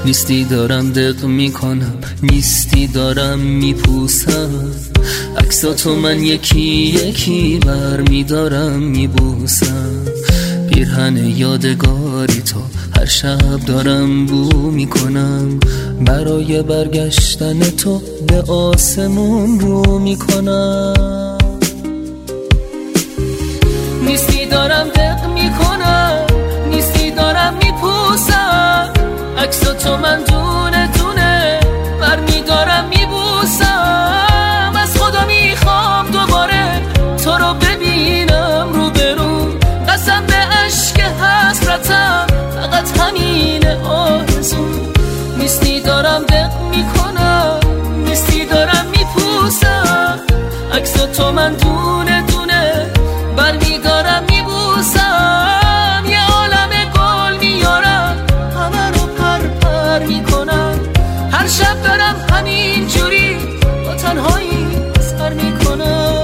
نیستی دارم دق میکنم، نیستی دارم میپوسم، عکساتو من یکی یکی بر میدارم میبوسم، پیرهن یادگاری تو هر شب دارم بو میکنم، برای برگشتن تو به آسمون رو میکنم. نیستی دارم دق میکنم، نیستی دارم میپوسم، عکساتو من دونه دونه برمیدارم میبوسم، از خدا میخوام دوباره تو رو ببینم روبرو، قسم به عشق حسرتم فقط همین آرزو. نیستی دارم دق میکنم، نیستی دارم میپوسم، عکساتو من دونه دونه برمیدارم میبوسم، یه عالم گل میارم همه رو پر پر میکنم، هر شب دارم همین جوری با تنهایی سر میکنم.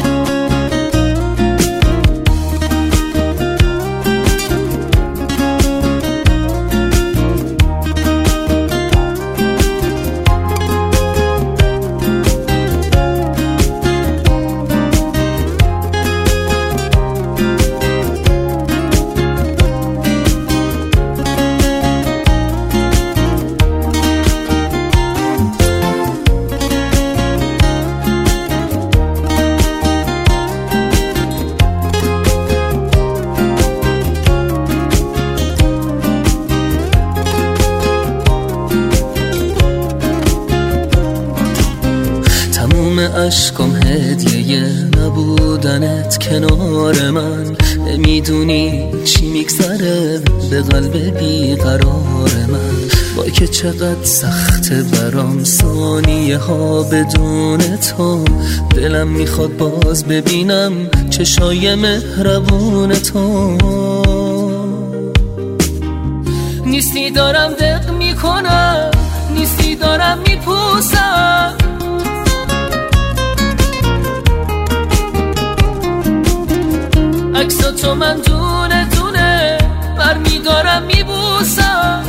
عشقم هدیه نبودنت کنار من، نمیدونی چی میگذره به قلب بیقرار من، وای که چقدر سخته برام ثانیه ها بدون تو، دلم میخواد باز ببینم چشای مهربون تو. نیستی دارم دق میکنم، نیستی دارم میپوسم، عکساتو من دونه دونه برمیدارم میبوسم،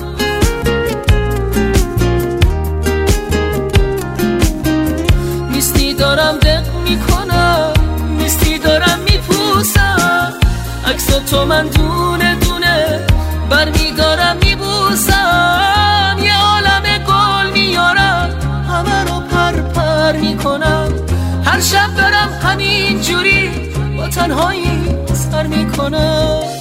نیستی دارم دق میکنم، نیستی دارم میپوسم، عکساتو من دونه دونه برمیدارم میبوسم، یه عالم گل میارم همه رو پر پر میکنم، هر شب دارم همین جوری با تنهایی سر میکنم.